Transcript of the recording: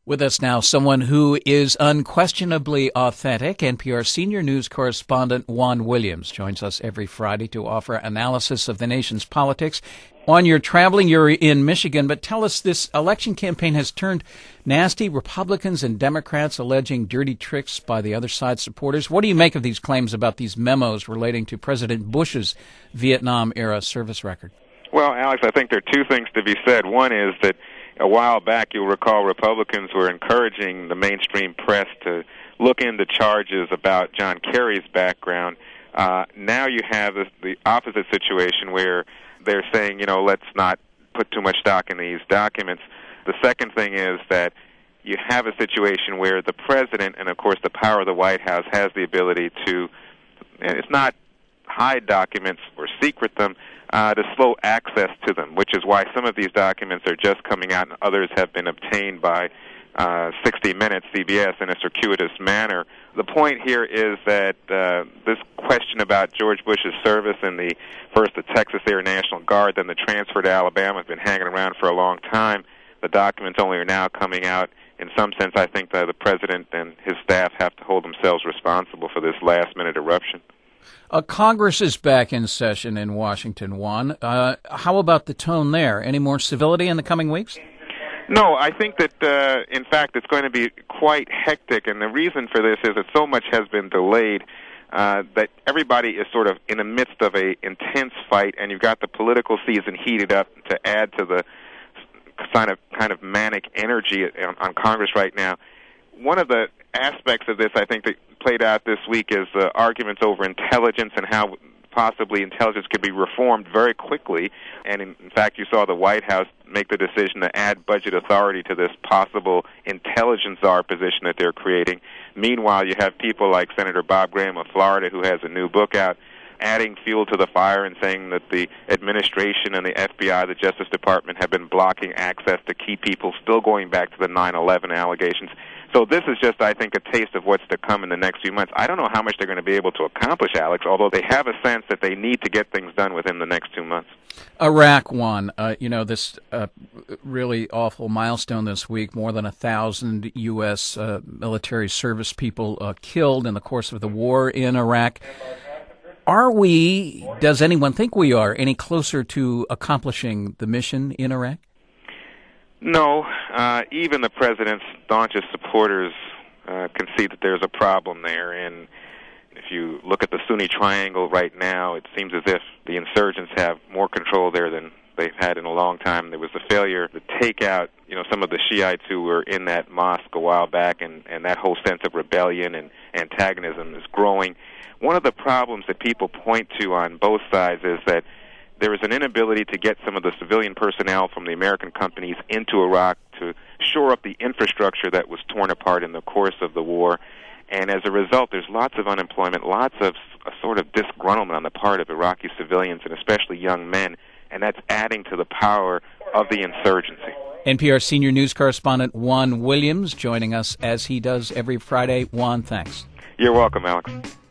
With us now, someone who is unquestionably authentic. NPR senior news correspondent Juan Williams joins us every Friday to offer analysis of the nation's politics. Juan, you're traveling, you're in Michigan, but tell us, this election campaign has turned nasty. Republicans and Democrats alleging dirty tricks by the other side's supporters. What do you make of these claims about these memos relating to President Bush's Vietnam-era service record? Well, Alex, I think there are two things to be said. One is that a while back, you'll recall, Republicans were encouraging the mainstream press to look into charges about John Kerry's background. Now you have the opposite situation where they're saying, let's not put too much stock in these documents. The second thing is that you have a situation where the president, and of course the power of the White House, has the ability to, and it's not hide documents or secret them, to slow access to them, which is why some of these documents are just coming out and others have been obtained by 60 Minutes, CBS, in a circuitous manner. The point here is that this question about George Bush's service in first the Texas Air National Guard, then the transfer to Alabama, has been hanging around for a long time. The documents only are now coming out. In some sense, I think that the president and his staff have to hold themselves responsible for this last-minute eruption. Congress is back in session in Washington, Juan. How about the tone there? Any more civility in the coming weeks? No, I think that, in fact, it's going to be quite hectic, and the reason for this is that so much has been delayed that everybody is sort of in the midst of an intense fight, and you've got the political season heated up to add to the kind of manic energy on Congress right now. One of the aspects of this, I think, that played out this week is arguments over intelligence and how possibly intelligence could be reformed very quickly. And in fact, you saw the White House make the decision to add budget authority to this possible intelligence czar position that they're creating. Meanwhile, you have people like Senator Bob Graham of Florida, who has a new book out, adding fuel to the fire and saying that the administration and the FBI, the Justice Department, have been blocking access to key people, still going back to the 9/11 allegations. So this is just, I think, a taste of what's to come in the next few months. I don't know how much they're going to be able to accomplish, Alex, although they have a sense that they need to get things done within the next 2 months. Iraq, Juan, this really awful milestone this week, more than 1,000 U.S. Military service people killed in the course of the war in Iraq. Are we, does anyone think we are, any closer to accomplishing the mission in Iraq? No, even the president's staunchest supporters concede that there's a problem there. And if you look at the Sunni Triangle right now, it seems as if the insurgents have more control there than they've had in a long time. There was a failure to take out, some of the Shiites who were in that mosque a while back, and that whole sense of rebellion and antagonism is growing. One of the problems that people point to on both sides is that there is an inability to get some of the civilian personnel from the American companies into Iraq to shore up the infrastructure that was torn apart in the course of the war. And as a result, there's lots of unemployment, lots of a sort of disgruntlement on the part of Iraqi civilians, and especially young men, and that's adding to the power of the insurgency. NPR senior news correspondent Juan Williams joining us as he does every Friday. Juan, thanks. You're welcome, Alex.